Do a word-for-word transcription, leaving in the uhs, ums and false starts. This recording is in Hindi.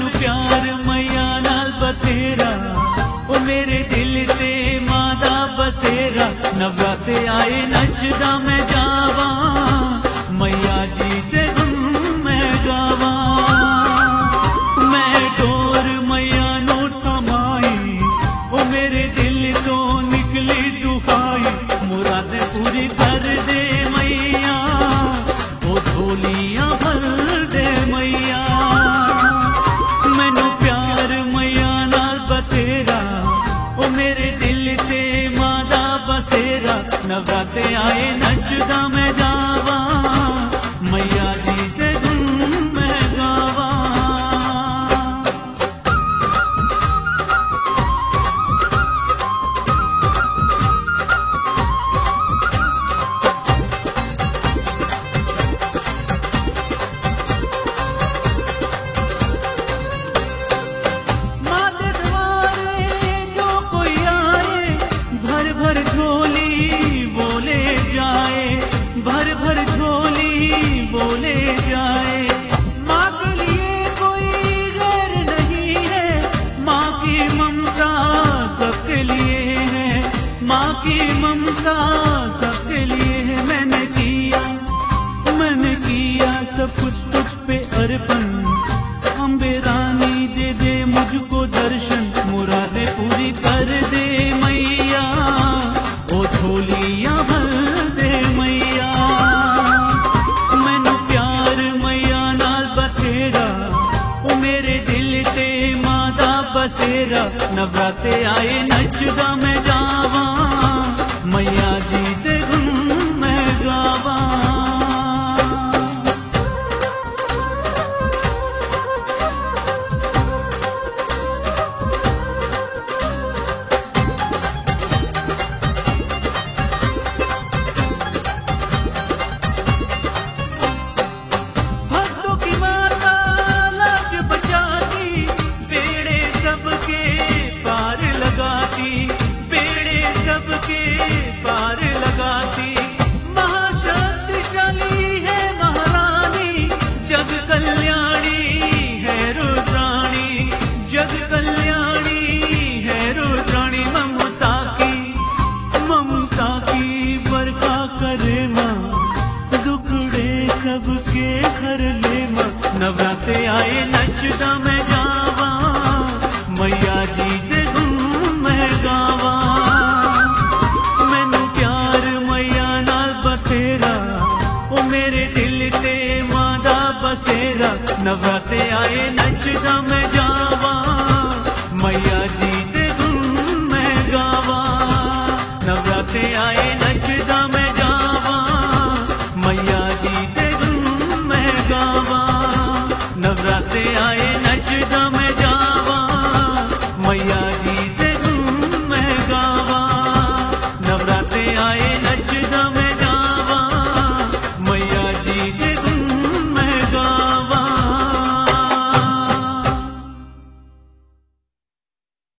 मैनू प्यार मैया नाल बथेरा, ओ मेरे दिल ते मां दा बसेरा। नवराते आए नचदा मैं जावा, मैया जी दे गुण मैं गावा। मैं डोर मैया नू थमाई, ओ मेरे दिल तो निकली दुहाई। मुरादें पूरी कर दे मैया, ओ झोलियां भर दे मैया। मैनू प्यार मैया नाल बथेरा, ओ मेरे दिल ते मां दा बसेरा। नवराते आए नचदा मैं जावा, मैया जी दे गुण मैं गावा। भर झोली बोले जाए, भर भर झोली बोले जाए। माँ के लिए कोई गैर नहीं है, माँ की ममता सबके लिए है, माँ की ममता सबके लिए है। मैंने किया मैंने किया सब कुछ तुझ पे अर्पण, अम्बे रानी दे दे मुझको दर्शन। मुरादें पूरी कर दे मैया, ओ झोलियां भर दे मैया। मैनू प्यार मैया नाल बथेरा, ओ मेरे दिल ते मां दा बसेरा। नवराते आए नचदा मैं जावा, मैया जी दे गुण मैं गावा। बेड़े सबके पार लगाती, महाशक्तिशाली है महारानी, जग कल्याणी है रुद्राणी, जग कल्याणी है रुद्राणी। ममता की ममता की बरखा करे माँ, दुखड़े सबके घर ले माँ। नवराते आए नचदा मैं जावा, मैया जी दे गुण मैं गावा। मैनू प्यार मैया नाल बथेरा, ओ मेरे दिल ते मां दा बसेरा। नवराते आए नचदा मैं जावा, मैया जी दे गुण मैं गावा। नवराते आए नचदा